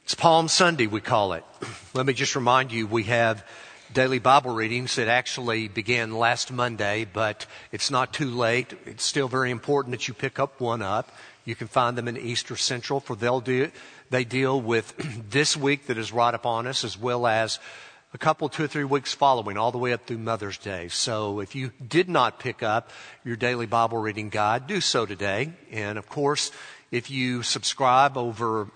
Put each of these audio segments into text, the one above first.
It's Palm Sunday, we call it. Let me just remind you, we have daily Bible readings that actually began last Monday, but it's not too late. It's still very important that you pick up one up. You can find them in Easter Central, for they deal with this week that is right upon us, as well as a couple, 2 or 3 weeks following, all the way up through Mother's Day. So if you did not pick up your daily Bible reading guide, do so today. And of course, if you subscribe over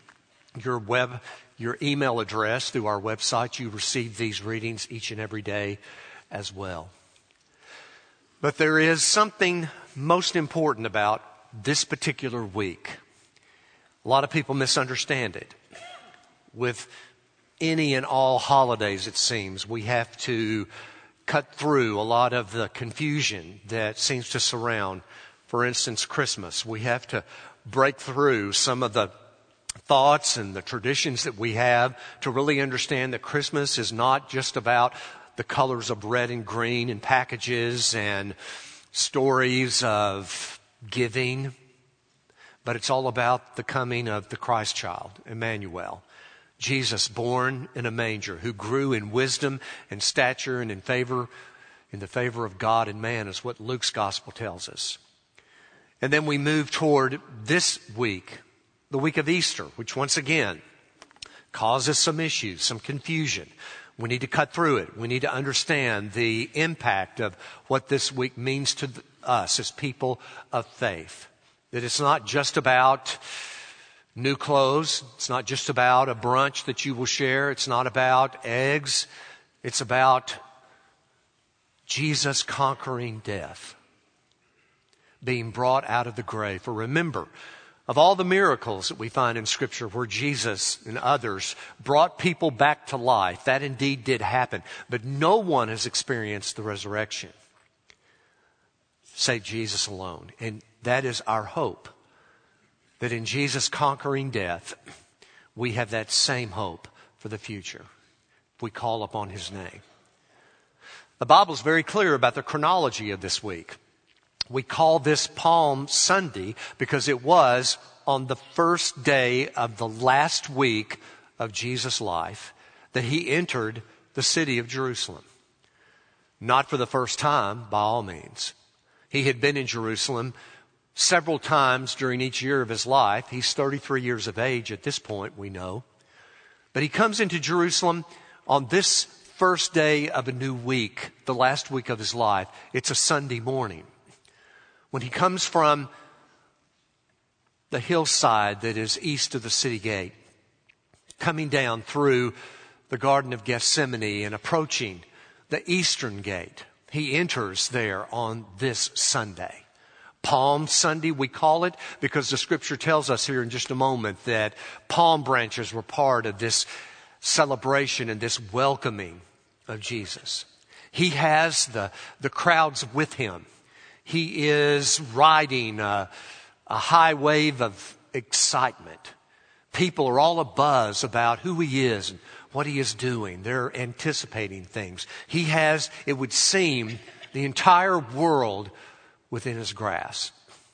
your email address through our website, you receive these readings each and every day as well. But there is something most important about this particular week. A lot of people misunderstand it. With any and all holidays, it seems, we have to cut through a lot of the confusion that seems to surround, for instance, Christmas. We have to break through some of the thoughts and the traditions that we have to really understand that Christmas is not just about the colors of red and green and packages and stories of giving, but it's all about the coming of the Christ child, Emmanuel, Jesus, born in a manger, who grew in wisdom and stature and in the favor of God and man, is what Luke's gospel tells us. And then we move toward this week, the week of Easter, which once again causes some issues, some confusion. We need to cut through it. We need to understand the impact of what this week means to us as people of faith. That it's not just about new clothes. It's not just about a brunch that you will share. It's not about eggs. It's about Jesus conquering death, being brought out of the grave. For remember, of all the miracles that we find in Scripture where Jesus and others brought people back to life, that indeed did happen. But no one has experienced the resurrection save Jesus alone. And that is our hope, that in Jesus conquering death, we have that same hope for the future if we call upon His name. The Bible is very clear about the chronology of this week. We call this Palm Sunday because it was on the first day of the last week of Jesus' life that He entered the city of Jerusalem. Not for the first time, by all means. He had been in Jerusalem several times during each year of His life. He's 33 years of age at this point, we know. But He comes into Jerusalem on this first day of a new week, the last week of His life. It's a Sunday morning. When He comes from the hillside that is east of the city gate, coming down through the Garden of Gethsemane and approaching the eastern gate, He enters there on this Sunday. Palm Sunday, we call it, because the Scripture tells us here in just a moment that palm branches were part of this celebration and this welcoming of Jesus. He has the crowds with Him. He is riding a high wave of excitement. People are all abuzz about who He is and what He is doing. They're anticipating things. He has, it would seem, the entire world within His grasp.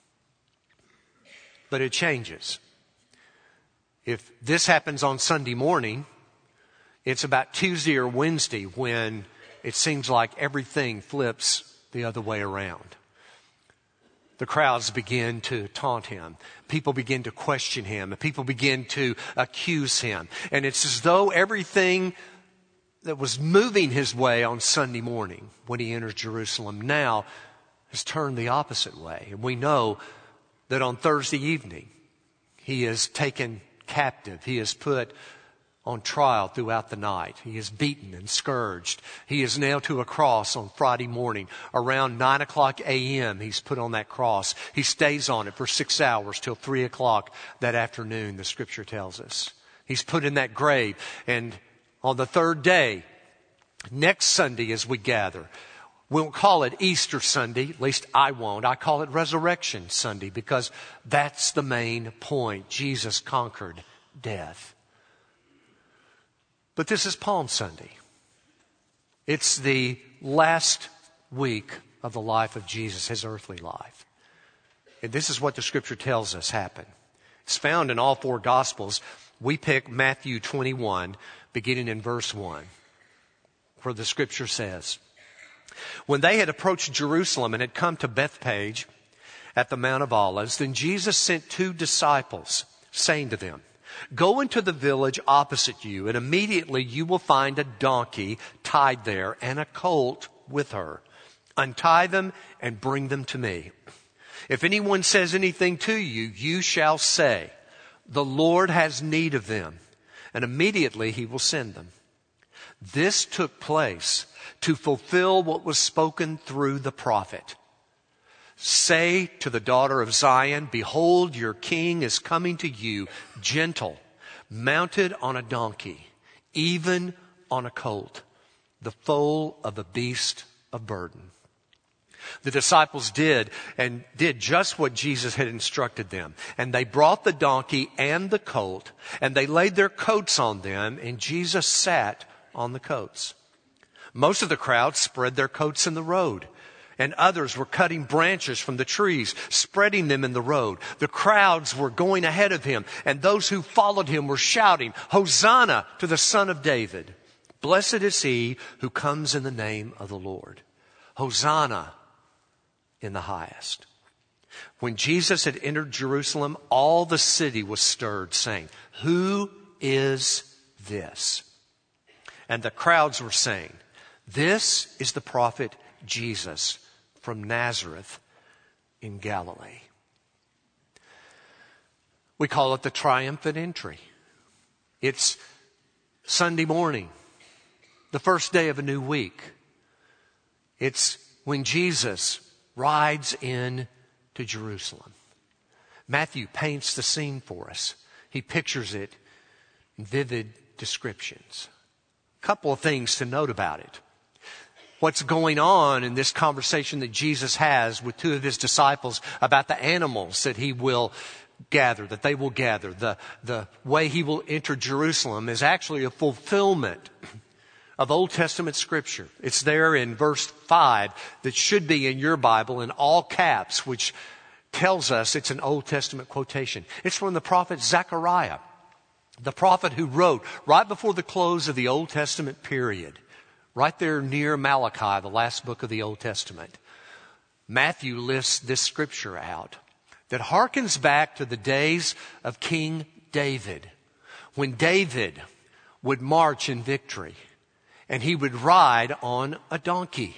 But it changes. If this happens on Sunday morning, it's about Tuesday or Wednesday when it seems like everything flips the other way around. The crowds begin to taunt Him. People begin to question Him. People begin to accuse Him. And it's as though everything that was moving His way on Sunday morning when He enters Jerusalem now has turned the opposite way. And we know that on Thursday evening, He is taken captive. He is put on trial throughout the night. He is beaten and scourged. He is nailed to a cross on Friday morning. Around 9 o'clock a.m., He's put on that cross. He stays on it for 6 hours till 3 o'clock that afternoon, the Scripture tells us. He's put in that grave. And on the third day, next Sunday as we gather, we won't call it Easter Sunday, at least I won't. I call it Resurrection Sunday because that's the main point. Jesus conquered death. But this is Palm Sunday. It's the last week of the life of Jesus, His earthly life. And this is what the Scripture tells us happened. It's found in all four Gospels. we pick Matthew 21, beginning in verse 1, where the scripture says, "When they had approached Jerusalem and had come to Bethphage at the Mount of Olives, then Jesus sent 2 disciples, saying to them, 'Go into the village opposite you, and immediately you will find a donkey tied there and a colt with her. Untie them and bring them to me. If anyone says anything to you, you shall say, the Lord has need of them, and immediately he will send them.' This took place to fulfill what was spoken through the prophet. 'Say to the daughter of Zion, behold, your king is coming to you, gentle, mounted on a donkey, even on a colt, the foal of a beast of burden.' The disciples did just what Jesus had instructed them. And they brought the donkey and the colt, and they laid their coats on them, and Jesus sat on the coats. Most of the crowd spread their coats in the road, and others were cutting branches from the trees, spreading them in the road. The crowds were going ahead of him, and those who followed him were shouting, 'Hosanna to the Son of David. Blessed is he who comes in the name of the Lord. Hosanna in the highest.' When Jesus had entered Jerusalem, all the city was stirred, saying, 'Who is this?' And the crowds were saying, 'This is the prophet Jesus from Nazareth in Galilee.'" We call it the triumphant entry. It's Sunday morning, the first day of a new week. It's when Jesus rides in to Jerusalem. Matthew paints the scene for us. He pictures it in vivid descriptions. A couple of things to note about it. What's going on in this conversation that Jesus has with 2 of his disciples about the animals that he will gather, that they will gather. The way he will enter Jerusalem is actually a fulfillment of Old Testament scripture. It's there in verse 5 that should be in your Bible in all caps, which tells us it's an Old Testament quotation. It's from the prophet Zechariah, the prophet who wrote right before the close of the Old Testament period, right there near Malachi, the last book of the Old Testament. Matthew lists this scripture out that harkens back to the days of King David, when David would march in victory and he would ride on a donkey.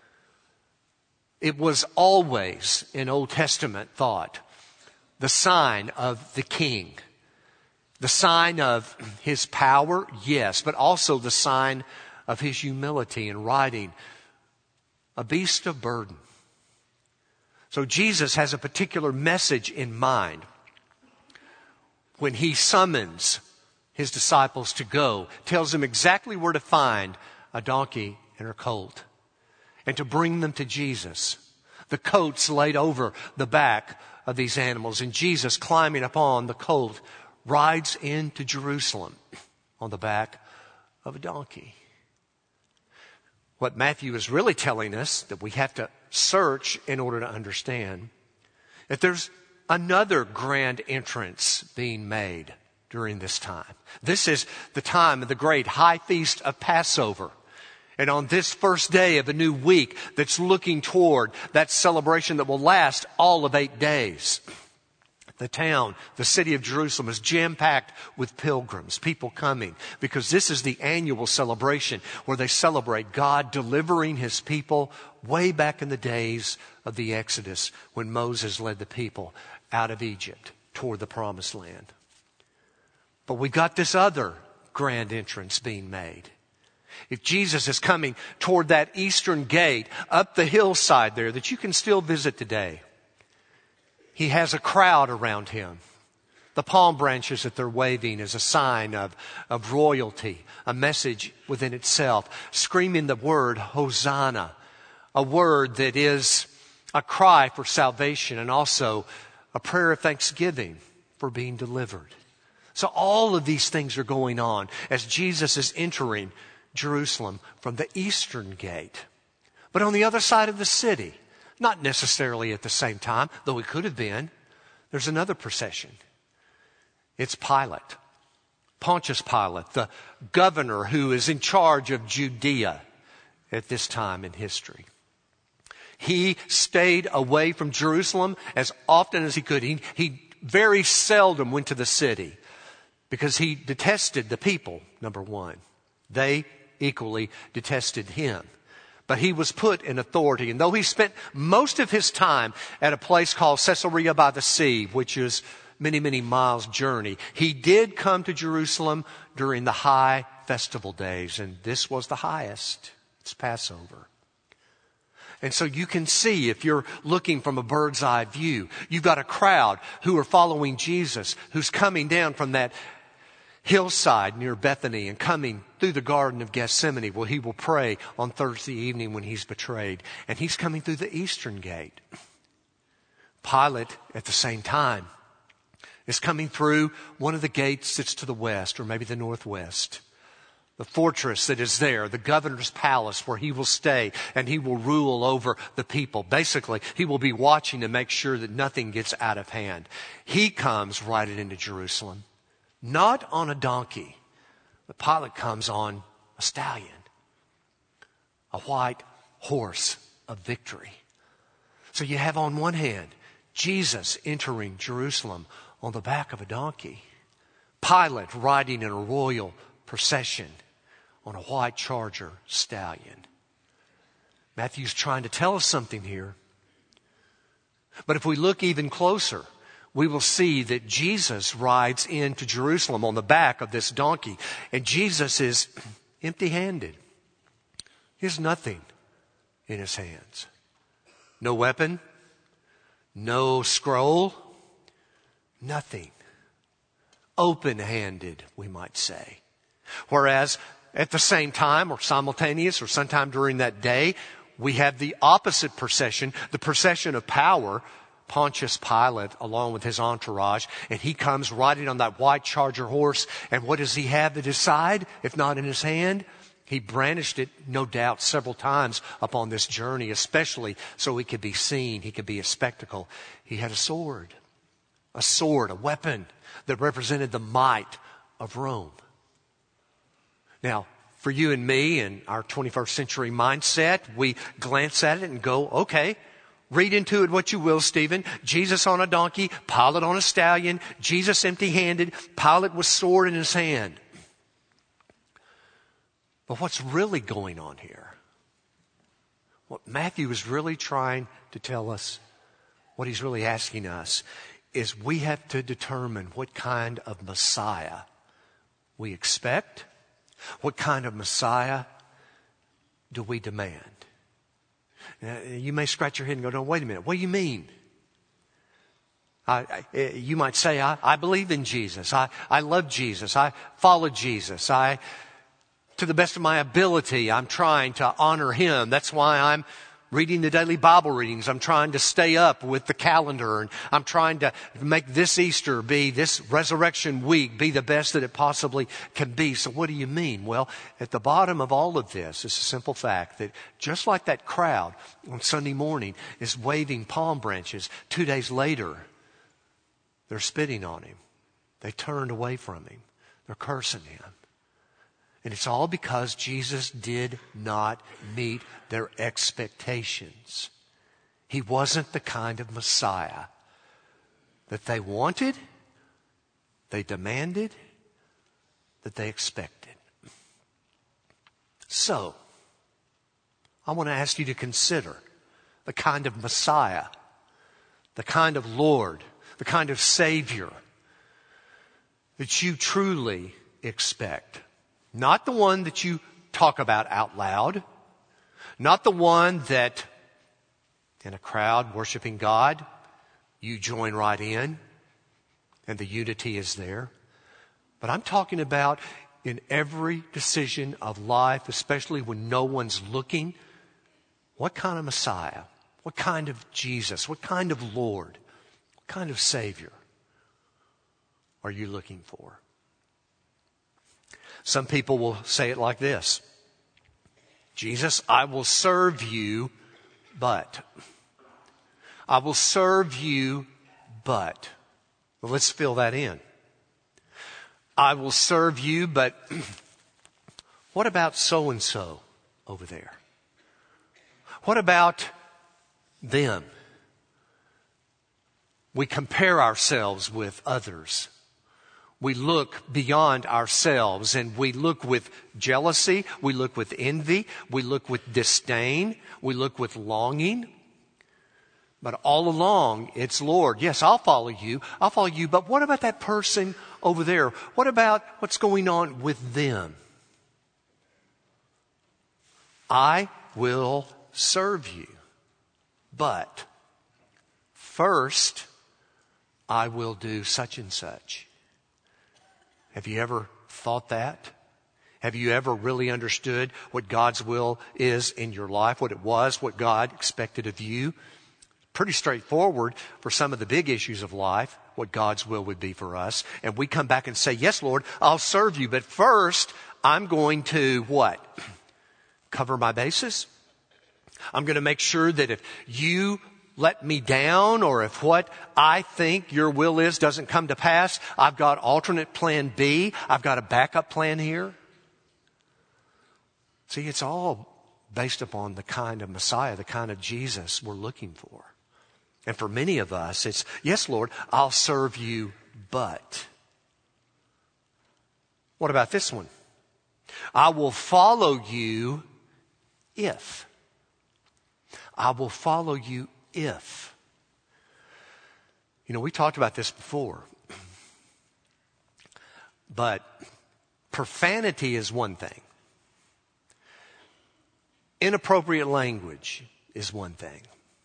It was always, in Old Testament thought, the sign of the king. The sign of his power, yes, but also the sign of his humility in riding a beast of burden. So Jesus has a particular message in mind when he summons his disciples to go, tells them exactly where to find a donkey and her colt, and to bring them to Jesus. The coats laid over the back of these animals, and Jesus, climbing upon the colt, rides into Jerusalem on the back of a donkey. What Matthew is really telling us, that we have to search in order to understand, that there's another grand entrance being made during this time. This is the time of the great high feast of Passover. And on this first day of a new week that's looking toward that celebration that will last all of 8 days. The town, the city of Jerusalem, is jam-packed with pilgrims, people coming, because this is the annual celebration where they celebrate God delivering his people way back in the days of the Exodus, when Moses led the people out of Egypt toward the promised land. But we got this other grand entrance being made. If Jesus is coming toward that eastern gate up the hillside there that you can still visit today, he has a crowd around him. The palm branches that they're waving is a sign of royalty, a message within itself, screaming the word Hosanna, a word that is a cry for salvation and also a prayer of thanksgiving for being delivered. So all of these things are going on as Jesus is entering Jerusalem from the eastern gate. But on the other side of the city, not necessarily at the same time, though it could have been, there's another procession. It's Pilate. Pontius Pilate, the governor who is in charge of Judea at this time in history. He stayed away from Jerusalem as often as he could. He very seldom went to the city because he detested the people, number one. They equally detested him. But he was put in authority. And though he spent most of his time at a place called Caesarea by the Sea, which is many, many miles journey, he did come to Jerusalem during the high festival days. And this was the highest. It's Passover. And so you can see, if you're looking from a bird's eye view, you've got a crowd who are following Jesus, who's coming down from that hillside near Bethany and coming through the Garden of Gethsemane, where he will pray on Thursday evening when he's betrayed. And he's coming through the eastern gate. Pilate, at the same time, is coming through one of the gates that's to the west, or maybe the northwest. The fortress that is there, the governor's palace where he will stay and he will rule over the people. Basically, he will be watching to make sure that nothing gets out of hand. He comes riding into Jerusalem, not on a donkey. The Pilate comes on a stallion, a white horse of victory. So you have on one hand, Jesus entering Jerusalem on the back of a donkey. Pilate riding in a royal procession on a white charger stallion. Matthew's trying to tell us something here. But if we look even closer, we will see that Jesus rides into Jerusalem on the back of this donkey. And Jesus is empty-handed. He has nothing in his hands. No weapon, no scroll, nothing. Open-handed, we might say. Whereas at the same time, or simultaneous, or sometime during that day, we have the opposite procession, the procession of power, Pontius Pilate, along with his entourage, and he comes riding on that white charger horse. And what does he have at his side, if not in his hand? He brandished it, no doubt, several times upon this journey, especially so he could be seen, he could be a spectacle. He had a sword, a weapon that represented the might of Rome. Now, for you and me in our 21st century mindset, we glance at it and go, okay, read into it what you will, Stephen. Jesus on a donkey, Pilate on a stallion, Jesus empty-handed, Pilate with sword in his hand. But what's really going on here? What Matthew is really trying to tell us, what he's really asking us, is we have to determine what kind of Messiah we expect. What kind of Messiah do we demand? Now, you may scratch your head and go, no, wait a minute. What do you mean? You might say, I believe in Jesus. I love Jesus. I follow Jesus. To the best of my ability, I'm trying to honor him. That's why I'm reading the daily Bible readings. I'm trying to stay up with the calendar, and I'm trying to make this Easter be, this resurrection week, be the best that it possibly can be. So what do you mean? Well, at the bottom of all of this is a simple fact that just like that crowd on Sunday morning is waving palm branches, 2 days later, they're spitting on him. They turned away from him. They're cursing him. And it's all because Jesus did not meet their expectations. He wasn't the kind of Messiah that they wanted, they demanded, that they expected. So, I want to ask you to consider the kind of Messiah, the kind of Lord, the kind of Savior that you truly expect. Not the one that you talk about out loud. Not the one that in a crowd worshiping God, you join right in and the unity is there. But I'm talking about in every decision of life, especially when no one's looking, what kind of Messiah, what kind of Jesus, what kind of Lord, what kind of Savior are you looking for? Some people will say it like this: Jesus, I will serve you, but. I will serve you, but. Well, let's fill that in. I will serve you, but what about so-and-so over there? What about them? We compare ourselves with others. We look beyond ourselves and we look with jealousy. We look with envy. We look with disdain. We look with longing. But all along, it's Lord. Yes, I'll follow you. I'll follow you. But what about that person over there? What about what's going on with them? I will serve you. But first, I will do such and such. Have you ever thought that? Have you ever really understood what God's will is in your life, what it was, what God expected of you? Pretty straightforward for some of the big issues of life, what God's will would be for us. And we come back and say, yes, Lord, I'll serve you. But first, I'm going to what? Cover my bases. I'm going to make sure that if you let me down or if what I think your will is doesn't come to pass, I've got alternate plan B. I've got a backup plan here. See, it's all based upon the kind of Messiah, the kind of Jesus we're looking for. And for many of us, it's, yes, Lord, I'll serve you, but. What about this one? I will follow you if. I will follow you if. You know, we talked about this before. But profanity is one thing. Inappropriate language is one thing.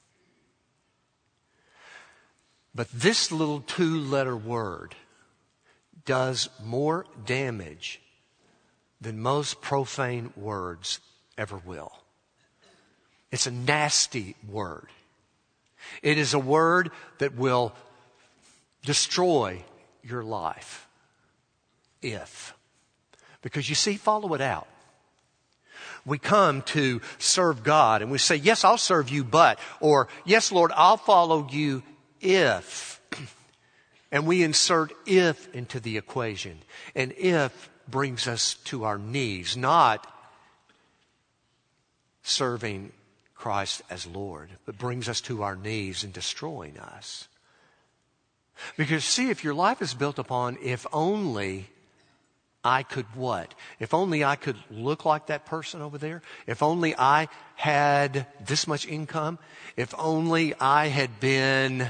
But this little 2-letter word does more damage than most profane words ever will. It's a nasty word. It is a word that will destroy your life. If. Because you see, follow it out. We come to serve God and we say, yes, I'll serve you, but, or yes, Lord, I'll follow you if. And we insert if into the equation. And if brings us to our knees, not serving Christ as Lord, but brings us to our knees and destroying us. Because see, if your life is built upon if only I could what? If only I could look like that person over there. If only I had this much income. If only I had been...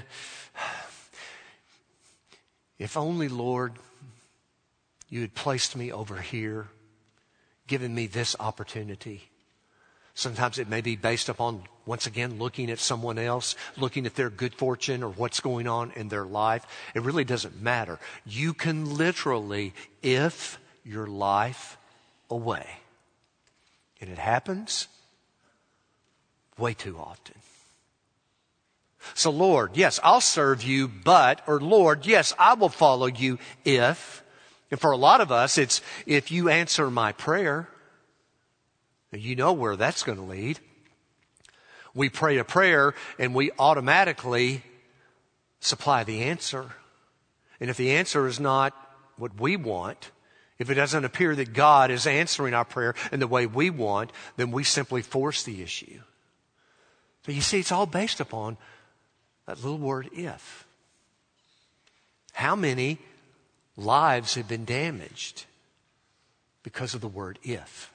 If only, Lord, you had placed me over here, given me this opportunity. Sometimes it may be based upon, once again, looking at someone else, looking at their good fortune or what's going on in their life. It really doesn't matter. You can literally, if your life away. And it happens way too often. So Lord, yes, I'll serve you, but, or Lord, yes, I will follow you if. And for a lot of us, it's if you answer my prayer. You know where that's going to lead. We pray a prayer and we automatically supply the answer. And if the answer is not what we want, if it doesn't appear that God is answering our prayer in the way we want, then we simply force the issue. So you see, it's all based upon that little word if. How many lives have been damaged because of the word if?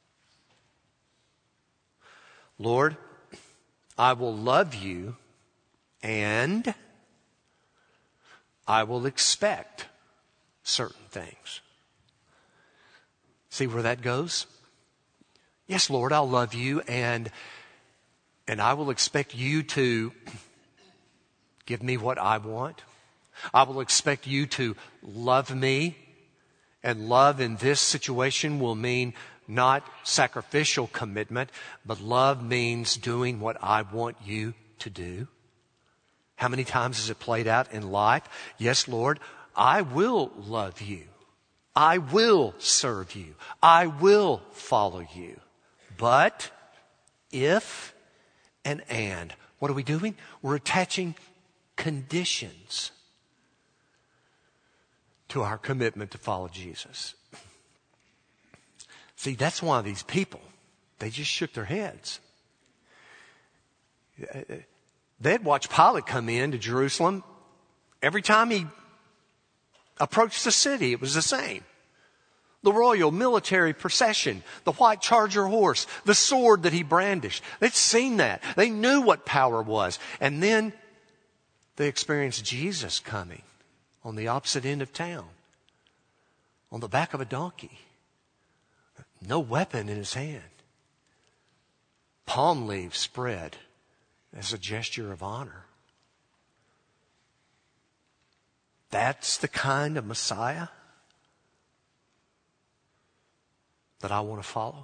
Lord, I will love you and I will expect certain things. See where that goes? Yes, Lord, I'll love you and I will expect you to give me what I want. I will expect you to love me. And love in this situation will mean not sacrificial commitment, but love means doing what I want you to do. How many times has it played out in life? Yes, Lord, I will love you. I will serve you. I will follow you. But if and, what are we doing? We're attaching conditions. to our commitment to follow Jesus. See, that's why these people, they just shook their heads. They'd watch Pilate come in to Jerusalem. Every time he approached the city, it was the same. The royal military procession, the white charger horse, the sword that he brandished. They'd seen that. They knew what power was. And then they experienced Jesus coming on the opposite end of town, on the back of a donkey. No weapon in his hand. Palm leaves spread as a gesture of honor. That's the kind of Messiah that I want to follow.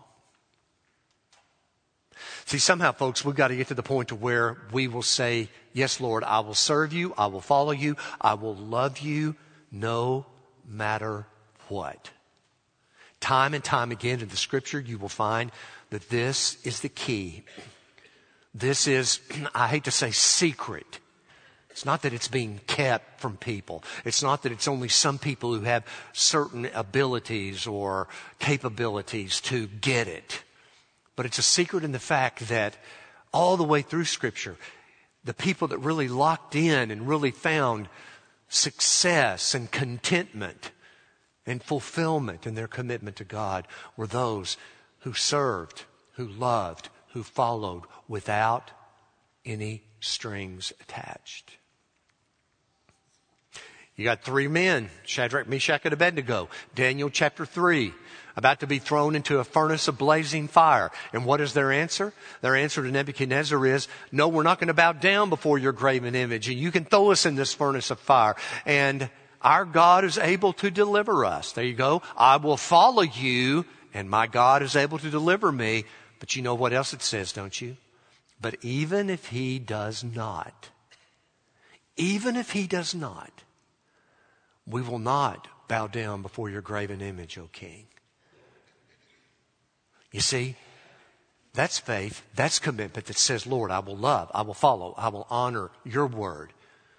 See, somehow, folks, we've got to get to the point to where we will say, yes, Lord, I will serve you, I will follow you, I will love you no matter what. Time and time again in the Scripture, you will find that this is the key. This is, I hate to say secret. It's not that it's being kept from people. It's not that it's only some people who have certain abilities or capabilities to get it. But it's a secret in the fact that all the way through Scripture, the people that really locked in and really found success and contentment and fulfillment in their commitment to God were those who served, who loved, who followed without any strings attached. You got three men, Shadrach, Meshach, and Abednego. Daniel chapter 3, about to be thrown into a furnace of blazing fire. And what is their answer? Their answer to Nebuchadnezzar is, no, we're not going to bow down before your graven image. And you can throw us in this furnace of fire. And our God is able to deliver us. There you go. I will follow you, and my God is able to deliver me. But you know what else it says, don't you? But even if he does not, we will not bow down before your graven image, O King. You see, that's faith, that's commitment that says, Lord, I will love, I will follow, I will honor your word.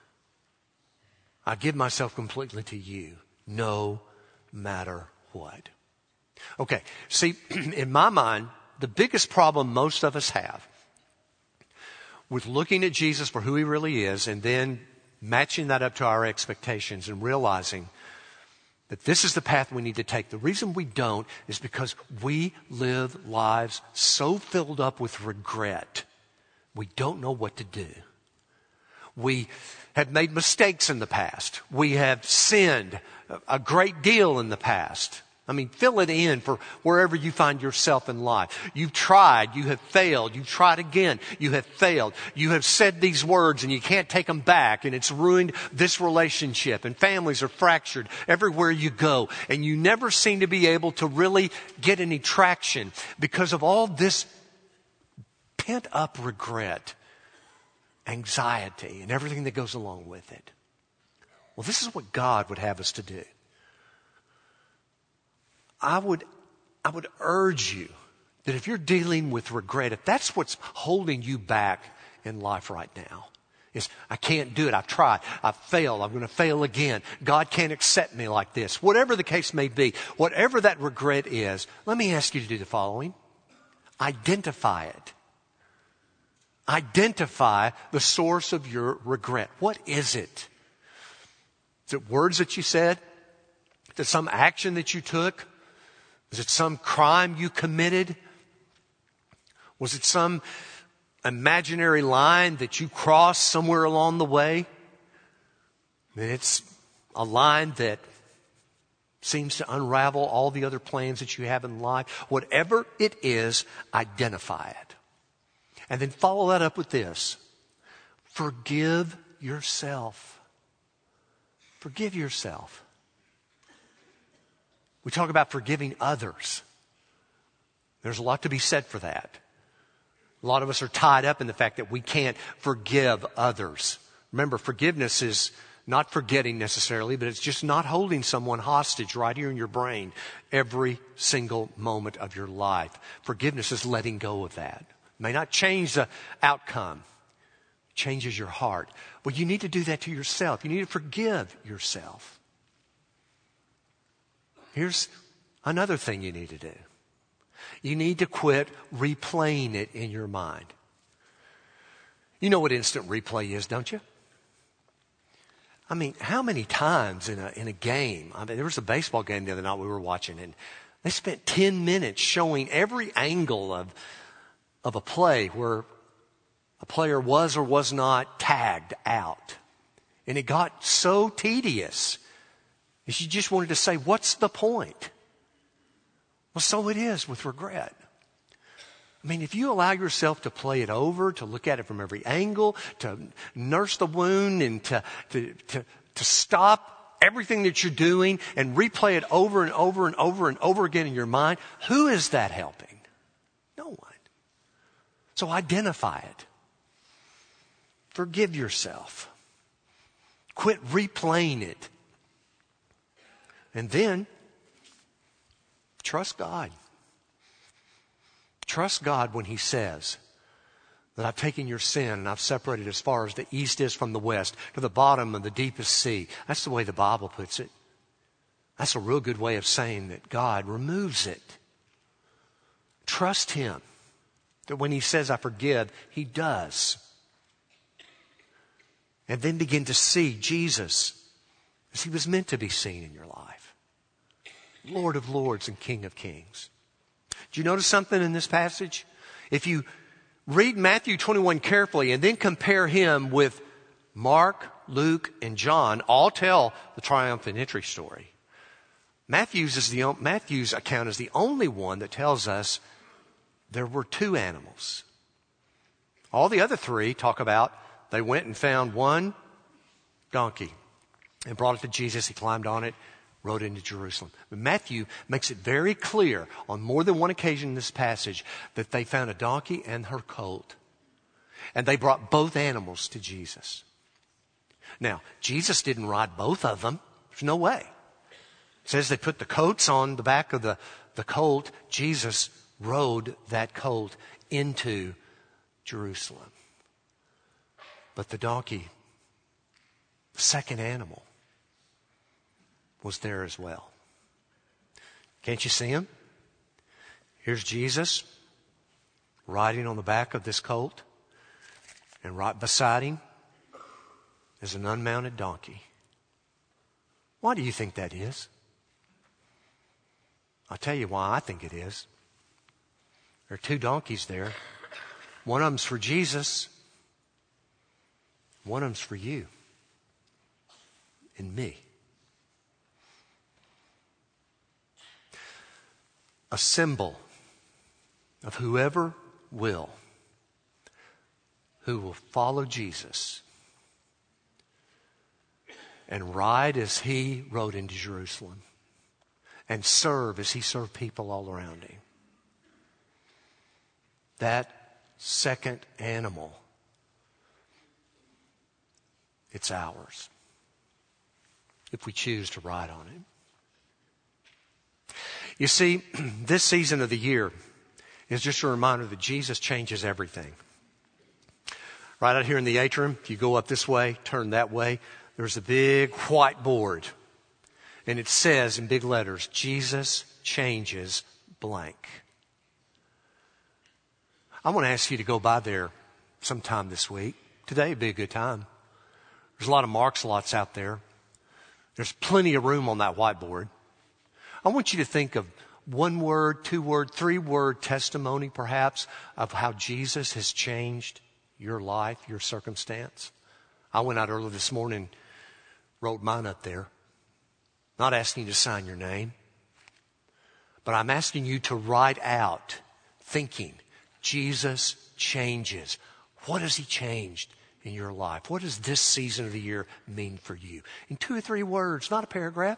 I give myself completely to you, no matter what. Okay, see, in my mind, the biggest problem most of us have with looking at Jesus for who he really is and then matching that up to our expectations and realizing that this is the path we need to take. The reason we don't is because we live lives so filled up with regret, we don't know what to do. We have made mistakes in the past. We have sinned a great deal in the past. I mean, fill it in for wherever you find yourself in life. You've tried, you have failed, you've tried again, you have failed. You have said these words and you can't take them back, and it's ruined this relationship, and families are fractured everywhere you go, and you never seem to be able to really get any traction because of all this pent up regret, anxiety, and everything that goes along with it. Well, this is what God would have us to do. I would urge you that if you're dealing with regret, if that's what's holding you back in life right now, is I can't do it. I've tried. I've failed. I'm going to fail again. God can't accept me like this. Whatever the case may be, whatever that regret is, let me ask you to do the following. Identify it. Identify the source of your regret. What is it? Is it words that you said? Is it some action that you took? Was it some crime you committed? Was it some imaginary line that you crossed somewhere along the way? And it's a line that seems to unravel all the other plans that you have in life. Whatever it is, identify it. And then follow that up with this. Forgive yourself. Forgive yourself. We talk about forgiving others. There's a lot to be said for that. A lot of us are tied up in the fact that we can't forgive others. Remember, forgiveness is not forgetting necessarily, but it's just not holding someone hostage right here in your brain every single moment of your life. Forgiveness is letting go of that. It may not change the outcome. It changes your heart. Well, you need to do that to yourself. You need to forgive yourself. here's another thing you need to do. You need to quit replaying it in your mind. You know what instant replay is, don't you? I mean, how many times in a game, there was a baseball game the other night we were watching, and they spent 10 minutes showing every angle of a play where a player was or was not tagged out. And it got so tedious. You just wanted to say, what's the point? Well, so it is with regret. I mean, if you allow yourself to play it over, to look at it from every angle, to nurse the wound and to stop everything that you're doing and replay it over and over and over and over again in your mind, who is that helping? No one. So identify it. Forgive yourself. Quit replaying it. And then, trust God. Trust God when He says that I've taken your sin and I've separated as far as the east is from the west, to the bottom of the deepest sea. That's the way the Bible puts it. That's a real good way of saying that God removes it. Trust Him. That when He says I forgive, He does. And then begin to see Jesus as He was meant to be seen in your life. Lord of Lords and King of Kings. Do you notice something in this passage? If you read Matthew 21 carefully and then compare Him with Mark, Luke, and John, all tell the triumphant entry story. Matthew's account is the only one that tells us there were two animals. All the other three talk about they went and found one donkey and brought it to Jesus. He climbed on it, rode into Jerusalem. But Matthew makes it very clear on more than one occasion in this passage that they found a donkey and her colt. And they brought both animals to Jesus. Now, Jesus didn't ride both of them. There's no way. It says they put the coats on the back of the colt. Jesus rode that colt into Jerusalem. But the donkey, the second animal, was there as well. Can't you see him? Here's Jesus riding on the back of this colt, and right beside him is an unmounted donkey. Why do you think that is? I'll tell you why I think it is. There are two donkeys there. One of them's for Jesus. One of them's for you and me. A symbol of whoever who will follow Jesus and ride as He rode into Jerusalem and serve as He served people all around Him. That second animal, it's ours if we choose to ride on it. You see, this season of the year is just a reminder that Jesus changes everything. Right out here in the atrium, if you go up this way, turn that way, there's a big whiteboard. And it says in big letters, Jesus changes blank. I want to ask you to go by there sometime this week. Today would be a good time. There's a lot of mark slots out there. There's plenty of room on that whiteboard. I want you to think of 1 word, 2 word, 3 word testimony perhaps of how Jesus has changed your life, your circumstance. I went out early this morning, wrote mine up there. Not asking you to sign your name, but I'm asking you to write out thinking, Jesus changes. What has He changed in your life? What does this season of the year mean for you? In 2 or 3 words, not a paragraph.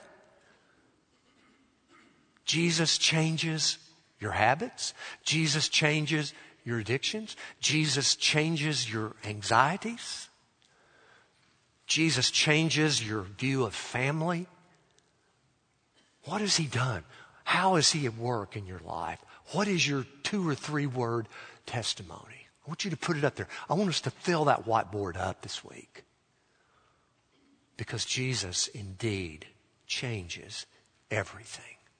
Jesus changes your habits. Jesus changes your addictions. Jesus changes your anxieties. Jesus changes your view of family. What has He done? How is He at work in your life? What is your 2 or 3 word testimony? I want you to put it up there. I want us to fill that whiteboard up this week. Because Jesus indeed changes everything.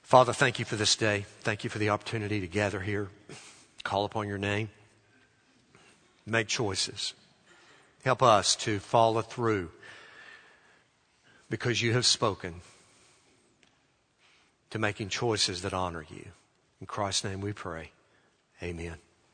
Father, thank you for this day. Thank you for the opportunity to gather here, call upon your name, make choices. Help us to follow through because you have spoken to making choices that honor you. In Christ's name we pray. Amen.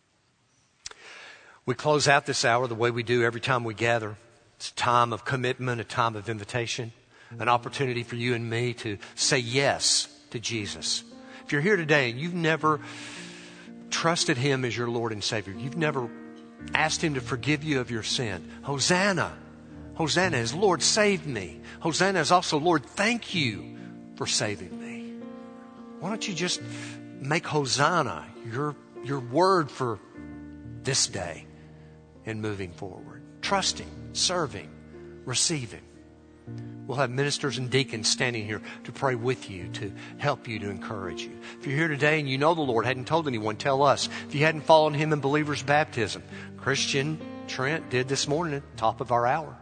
We close out this hour the way we do every time we gather. It's a time of commitment, a time of invitation, an opportunity for you and me to say yes to Jesus. If you're here today and you've never trusted Him as your Lord and Savior, you've never asked Him to forgive you of your sin, Hosanna. Hosanna is Lord, save me. Hosanna is also Lord, thank you for saving me. Why don't you just make Hosanna your word for this day and moving forward? Trusting, serving, receiving. We'll have ministers and deacons standing here to pray with you, to help you, to encourage you. If you're here today and you know the Lord, hadn't told anyone, tell us. If you hadn't followed Him in believer's baptism, Christian Trent did this morning at the top of our hour.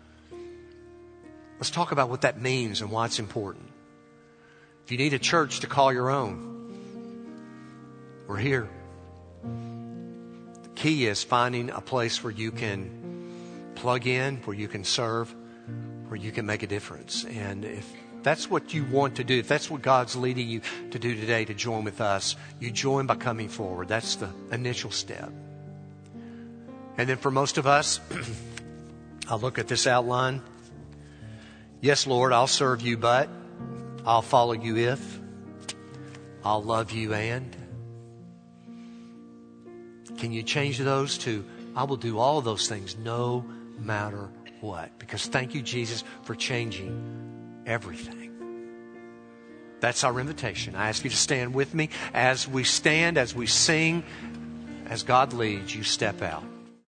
Let's talk about what that means and why it's important. If you need a church to call your own, we're here. The key is finding a place where you can plug in, where you can serve, where you can make a difference. And if that's what you want to do, if that's what God's leading you to do today, to join with us, you join by coming forward. That's the initial step. And then for most of us, I'll look at this outline. Yes, Lord, I'll serve you, but I'll follow you if. I'll love you and. Can you change those to, I will do all of those things no matter what? Because thank you, Jesus, for changing everything. That's our invitation. I ask you to stand with me. As we stand, as we sing, as God leads, you step out.